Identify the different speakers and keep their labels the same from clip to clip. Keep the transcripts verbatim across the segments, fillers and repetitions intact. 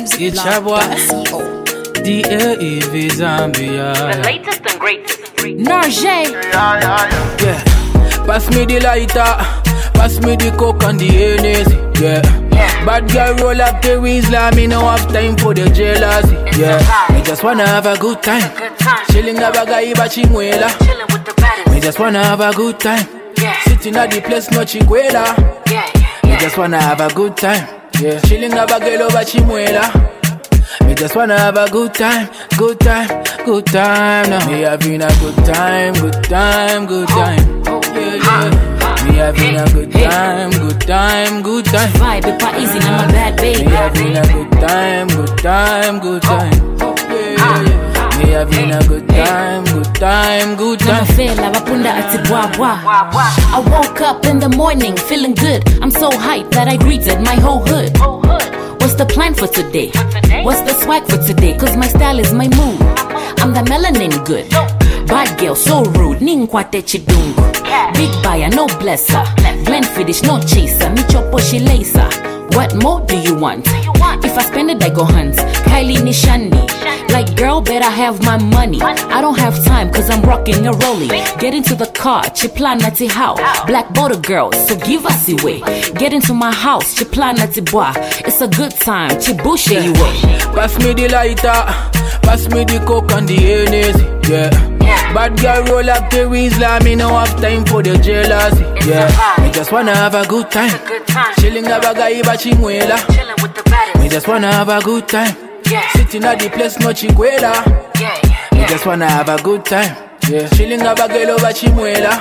Speaker 1: music blog dot co.
Speaker 2: D A E V Zambia.
Speaker 3: The latest and greatest.
Speaker 1: Narjay.
Speaker 4: Yeah, yeah, yeah.
Speaker 2: Yeah. Pass me the lighter, pass me the coke and the Hennessy. Yeah.
Speaker 3: Yeah.
Speaker 2: Bad girl roll up the Weasler, me no have time for the jealousy. Yeah. Me just wanna have a good time.
Speaker 3: Good time.
Speaker 2: Chilling a bagay ba chimwela.
Speaker 3: Chilling with the baddest.
Speaker 2: Me just wanna have a good time.
Speaker 3: Yeah.
Speaker 2: Sitting at the place no chikwela.
Speaker 3: Yeah, yeah,
Speaker 2: Me
Speaker 3: yeah.
Speaker 2: just wanna have a good time. Yeah. Chilling a bagay over chimwela. Me just wanna have a good time, good time, good time now. Me having a good time, good time, good time. Yeah, yeah. Me having a good time, good time, good time.
Speaker 1: Vibe it pa easy, now my bad baby.
Speaker 2: Me having a good time, good time, good time. Yeah, yeah, yeah. Me having a good time, good time, good time.
Speaker 1: Namafela wapunda ati bwa bwa. I woke up in the morning feeling good. I'm so hyped that I greeted my whole hood. What's the plan for today? What's the swag for today? Cause my style is my mood. I'm the melanin good. Bad girl, so rude. Ninkwate chidungu. Big buyer, no blesser. Blend finish, no chaser. Michopo she laser. What more do you want? If I spend it, I go hunt. Kylie Nishani. Like, girl, better have my money. I don't have time, cause I'm rocking a rollie. Get into the car, chipla nati how. Black border girls, so give us away. Get into my house, chipla nati bois. It's a good time, chibushe you way.
Speaker 2: Pass me the lighter, pass me the coke and the Hennessy. Yeah. Bad girl roll up the Weasler, me no have time for the jealousy. Yeah. Me just wanna have a good time.
Speaker 3: Good time.
Speaker 2: Chilling a bagay ba chimwela.
Speaker 3: Chilling with the baddest.
Speaker 2: Me just wanna have a good time.
Speaker 3: Yeah.
Speaker 2: Sitting at the place no chikwela.
Speaker 3: Yeah, yeah,
Speaker 2: Me
Speaker 3: yeah.
Speaker 2: just wanna have a good time. Yeah. Chilling a bagay over chimwela.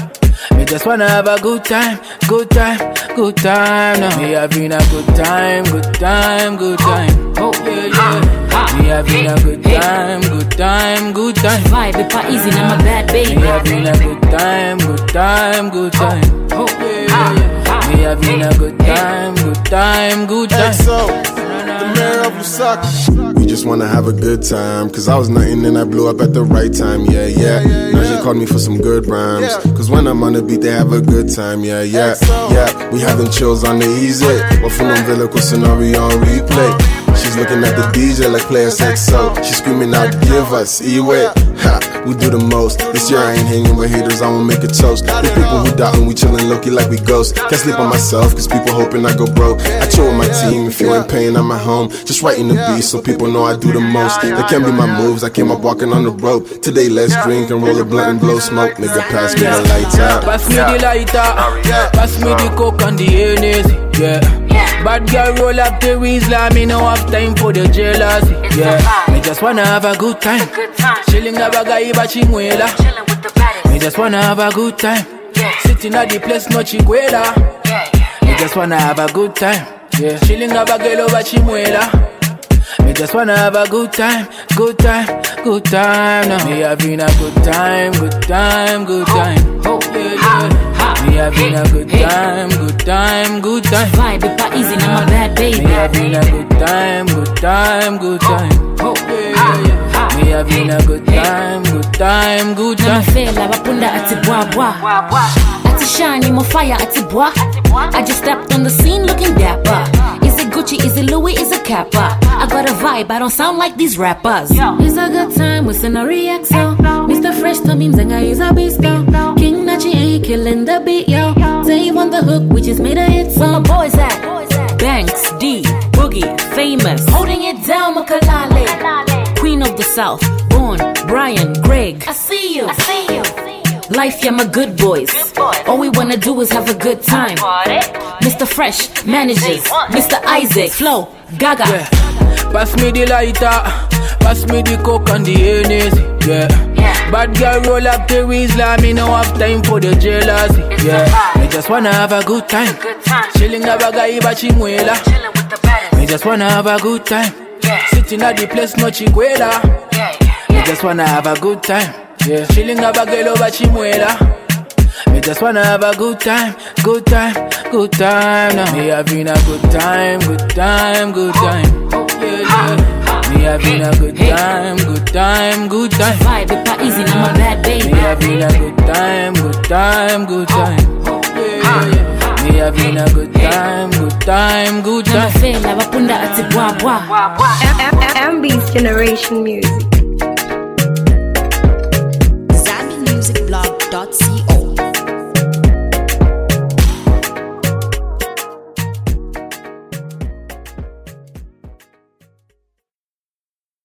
Speaker 2: Me just wanna have a good time, good time, good time now. Me having a good time, good time, good time. Oh yeah, yeah. Me having a good time, good time, good time.
Speaker 1: Vibe it pa easy, now my bad baby.
Speaker 2: Me having a good time, good time, good time. Oh yeah, yeah. Me having a good time, good time, good time.
Speaker 4: X O, the mayor of Lusaka.
Speaker 5: We just wanna have a good time. Cause I was nothing and I blew up at the right time. Yeah, yeah. Now she called me for some good rhymes. Cause when I'm on the beat, they have a good time. Yeah, yeah. Yeah, we having chills on the easy. Wafunom Villa scenario on replay. She's looking at the D J like player sex, so she's screaming out, give us, E-way. Ha, we do the most. This year I ain't hanging with haters, I won't make a toast. The people who doubt and we chillin' low-key like we ghosts. Can't sleep on myself, cause people hoping I go broke. I chill with my team, if you ain't paying, I'm at home. Just writing the beat so people know I do the most. That can't be my moves, I came up walking on the rope. Today let's drink and roll a blunt and blow smoke. Nigga, pass me the lights out.
Speaker 2: Pass me the lighter, pass me the coke and the Hennessy. Yeah. Bad girl roll up the Weasler, me no have time for the jealousy. Yeah. Me just wanna have a good time.
Speaker 3: Good time.
Speaker 2: Chilling a bagay ba chimwela.
Speaker 3: Chilling with the baddest.
Speaker 2: Me just wanna have a good time.
Speaker 3: Yeah.
Speaker 2: Sitting at the place no chikwela.
Speaker 3: Yeah, yeah,
Speaker 2: Me
Speaker 3: yeah.
Speaker 2: just wanna have a good time. Yeah. Chilling a bagay over chimwela. Me just wanna have a good time, good time, good time now. Me having a good time, good time, good time. Oh yeah, yeah. Me having a good time, good time, good time.
Speaker 1: Vibe it pa easy, now my bad baby.
Speaker 2: Me having a good time, good time, good time. Oh yeah, yeah. Me having a good time, good time, good time.
Speaker 1: Namafela wapunda ati bwa bwa.
Speaker 3: Wah, wah.
Speaker 1: Ati shiny, more fire ati bwa. I just stepped on the scene looking dapper. Is it Gucci, is it Louis, is it Kappa? I got a vibe, I don't sound like these rappers. It's a good time with Scenario X O. Mister Fresh to me, Mzenga is a beast, yo. King Nachi ain't killing the beat, yo. Dave on the hook, we just made a hit. Where my boys at? Banks, D, Boogie, famous. Holding it down, Makalale. Queen of the South, Born, Brian, Greg. I see you, I see you. Life, yeah, my good boys. All we wanna do is have a good time. Mister Fresh, managers. Mister Isaac, Flow, Gaga.
Speaker 2: Yeah. Pass me the lighter, pass me the coke and the Hennessy. Yeah.
Speaker 3: Yeah.
Speaker 2: Bad girl roll up the Weasler, me no have time for the jealousy. Yeah. Me just wanna have a good time.
Speaker 3: Good time.
Speaker 2: Chilling a bagay ba chimwela.
Speaker 3: Chilling with the baddest.
Speaker 2: Me just wanna have a good time.
Speaker 3: Yeah.
Speaker 2: Sitting at the place no chikwela.
Speaker 3: Yeah, yeah,
Speaker 2: Me
Speaker 3: yeah.
Speaker 2: just wanna have a good time. Yeah. Chilling a bagay over chimwela. Me just wanna have a good time, good time, good time now. Me having a good time, good time, good time. Oh yeah, yeah. Me having a good time, good time, good time.
Speaker 1: Vibe it pa easy, now my bad baby.
Speaker 2: Me having a good time, good time, good time. Oh yeah, yeah. Me having a good time, good time, good time.
Speaker 1: Namafela bapunda ati bwa bwa.
Speaker 6: M B's Generation Music.